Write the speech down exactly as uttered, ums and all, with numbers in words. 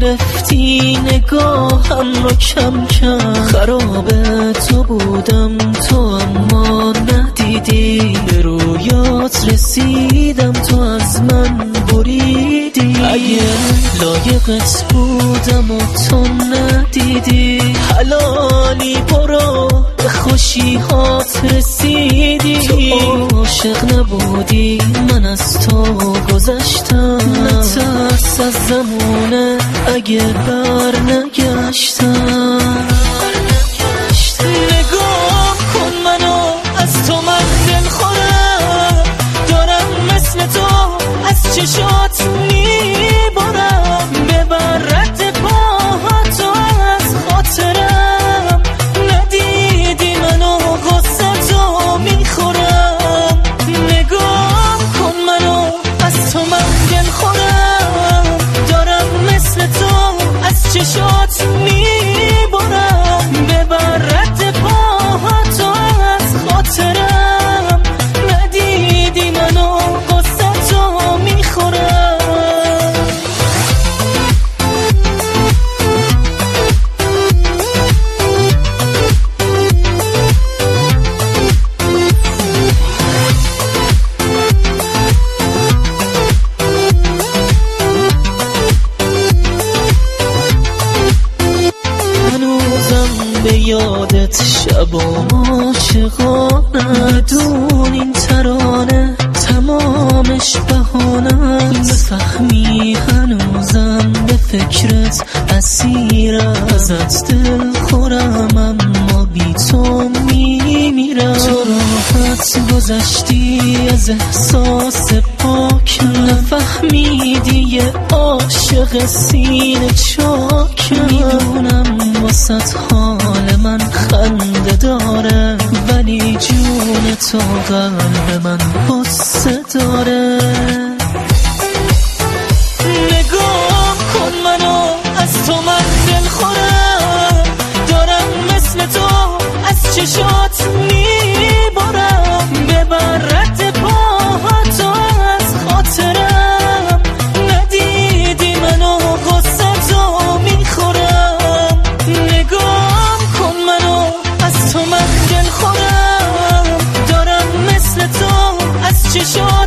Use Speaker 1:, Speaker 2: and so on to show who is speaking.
Speaker 1: گرفتی نگاهم رو کم کم، خراب تو بودم تو اما ندیدی، به رویات رسیدم تو از من بریدی. اگه لایقت بودم و تو ندیدی، حلالی برو به خوشی هات رسیدی. تو عاشق نبودی من از تو گذشتم، نترس از زمونه اگه بر نگشتم. نگاه کن منو از تو من دل خورم، دارم مثل تو از چشات میبارم، ببر رد پاهاتو از خاطرم، ندیدی منو غصه تو میخورم. نگاه کن منو از تو من دل خورم، دارم مثل تو از چشات میبارم، ببر رد پاهاتو از خاطرم، ندیدی منو غصه تو میخورم. به یادت شب و عاشقانه، بدون این ترانه تمامش بهانه، بفهمی هنوزم به فکرت اسیرم، ازت دل خورم اما بی تو میمیرم. تو راحت گذشتی از احساس پاک، نفهمیدی یه عاشق سینه چاک. میدونم واسط حال من خنده داره، ولی جون تو قلب من غصه داره. نگاه کن منو از تو من دل خورم، دارم مثل تو از چشات میبارم، ببر رد پاهاتو از خاطرم، ندیدی منو غصه تو میخورم. نگاه کن منو از تو من دل خورم، دارم مثل تو از چشات